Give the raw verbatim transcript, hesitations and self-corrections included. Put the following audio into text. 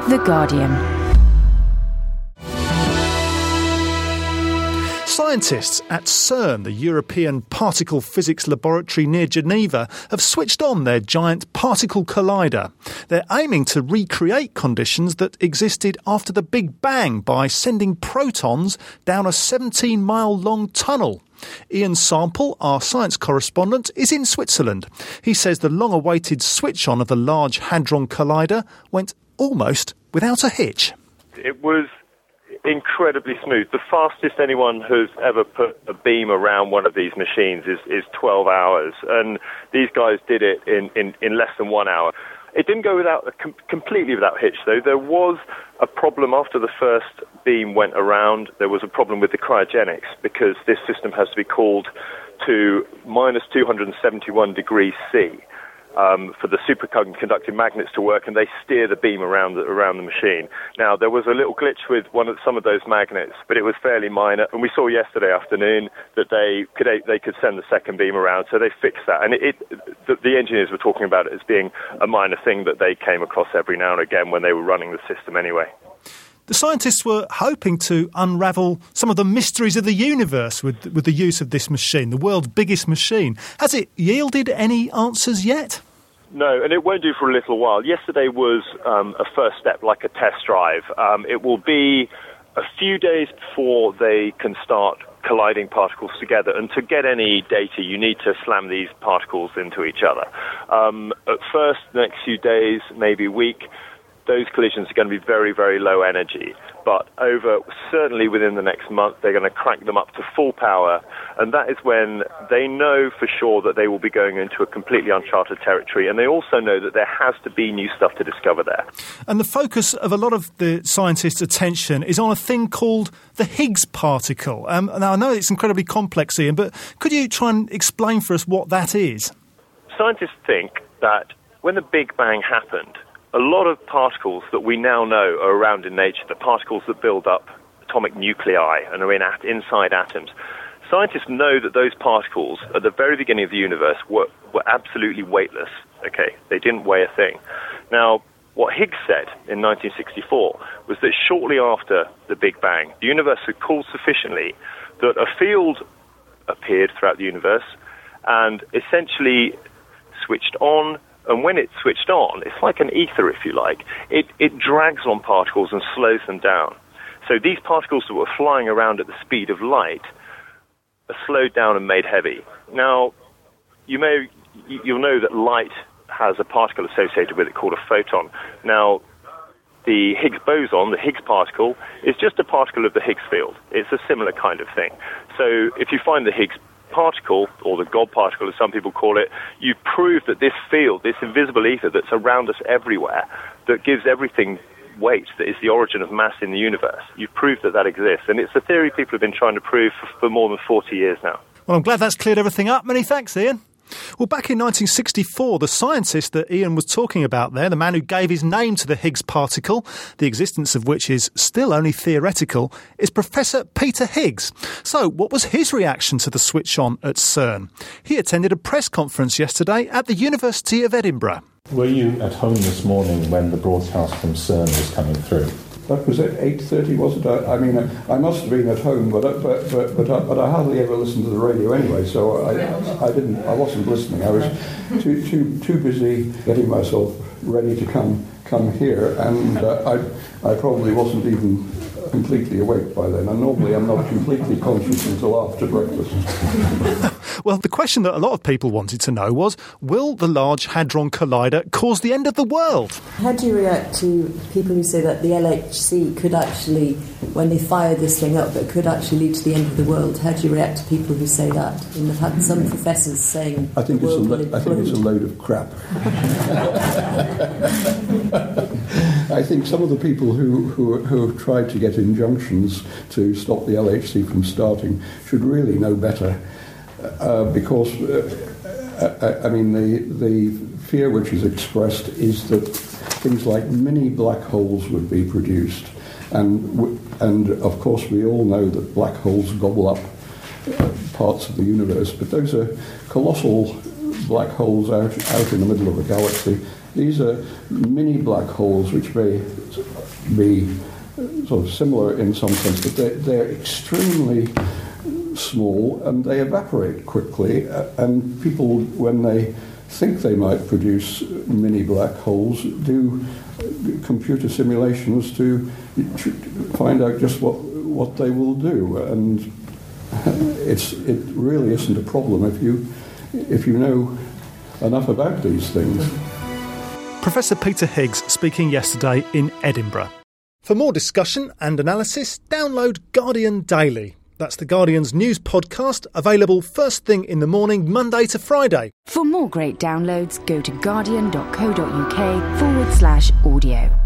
The Guardian. Scientists at CERN, the European Particle Physics Laboratory near Geneva, have switched on their giant particle collider. They're aiming to recreate conditions that existed after the Big Bang by sending protons down a seventeen mile long tunnel. Ian Sample, our science correspondent, is in Switzerland. He says the long-awaited switch on of the Large Hadron Collider went almost without a hitch. It was incredibly smooth. The fastest anyone has ever put a beam around one of these machines is, is twelve hours, and these guys did it in, in, in less than one hour. It didn't go without com- completely without hitch, though. There was a problem after the first beam went around. There was a problem with the cryogenics, because this system has to be cooled to minus two hundred seventy-one degrees C. Um, for the superconducting magnets to work, and they steer the beam around the, around the machine. Now, there was a little glitch with one of some of those magnets, but it was fairly minor. And we saw yesterday afternoon that they could they could send the second beam around, so they fixed that. And it, it the, the engineers were talking about it as being a minor thing that they came across every now and again when they were running the system anyway. The scientists were hoping to unravel some of the mysteries of the universe with with the use of this machine, the world's biggest machine. Has it yielded any answers yet? No, and it won't do for a little while. Yesterday was um, a first step, like a test drive. Um, it will be a few days before they can start colliding particles together, and to get any data, you need to slam these particles into each other. Um, at first, the next few days, maybe a week, those collisions are going to be very, very low energy. But over, certainly within the next month, they're going to crank them up to full power. And that is when they know for sure that they will be going into a completely uncharted territory. And they also know that there has to be new stuff to discover there. And the focus of a lot of the scientists' attention is on a thing called the Higgs particle. Um, now, I know it's incredibly complex, Ian, but could you try and explain for us what that is? Scientists think that when the Big Bang happened, a lot of particles that we now know are around in nature, the particles that build up atomic nuclei and are in at- inside atoms. Scientists know that those particles at the very beginning of the universe were, were absolutely weightless. Okay, they didn't weigh a thing. Now, what Higgs said in nineteen sixty-four was that shortly after the Big Bang, the universe had cooled sufficiently that a field appeared throughout the universe and essentially switched on. And when it's switched on, it's like an ether, if you like. It, it drags on particles and slows them down. So these particles that were flying around at the speed of light are slowed down and made heavy. Now, you may, you'll know that light has a particle associated with it called a photon. Now, the Higgs boson, the Higgs particle, is just a particle of the Higgs field. It's a similar kind of thing. So if you find the Higgs particle, or the God particle as some people call it, you prove that this field, this invisible ether that's around us everywhere, that gives everything weight, that is the origin of mass in the universe, you've proved that that exists. And it's a theory people have been trying to prove for, for more than forty years now. Well, I'm glad that's cleared everything up. Many thanks, Ian. Well, back in nineteen sixty-four, the scientist that Ian was talking about there, the man who gave his name to the Higgs particle, the existence of which is still only theoretical, is Professor Peter Higgs. So, what was his reaction to the switch on at CERN? He attended a press conference yesterday at the University of Edinburgh. Were you at home this morning when the broadcast from CERN was coming through? That was at eight thirty, was it? I, I mean, I, I must have been at home, but but but but I, but I hardly ever listened to the radio anyway, so I I didn't I wasn't listening. I was too too too busy getting myself ready to come come here, and uh, I I probably wasn't even completely awake by then. And normally I'm not completely conscious until after breakfast. Well, the question that a lot of people wanted to know was, will the Large Hadron Collider cause the end of the world? How do you react to people who say that the L H C could actually, when they fire this thing up, it could actually lead to the end of the world? How do you react to people who say that? And I've had some professors saying I think, the it's, a world lo- will I think it's a load of crap. I think some of the people who, who, who have tried to get injunctions to stop the L H C from starting should really know better. Uh, because, uh, I, I mean, the the fear which is expressed is that things like mini black holes would be produced, and w- and of course we all know that black holes gobble up uh, parts of the universe, but those are colossal black holes out out in the middle of a galaxy, These are mini black holes which may be sort of similar in some sense, but they're, they're extremely small and they evaporate quickly. And people, when they think they might produce mini black holes, do computer simulations to find out just what what they will do. And it's it really isn't a problem if you if you know enough about these things. Professor Peter Higgs speaking yesterday in Edinburgh. For more discussion and analysis, download Guardian Daily. That's The Guardian's news podcast, available first thing in the morning, Monday to Friday. For more great downloads, go to guardian.co.uk forward slash audio.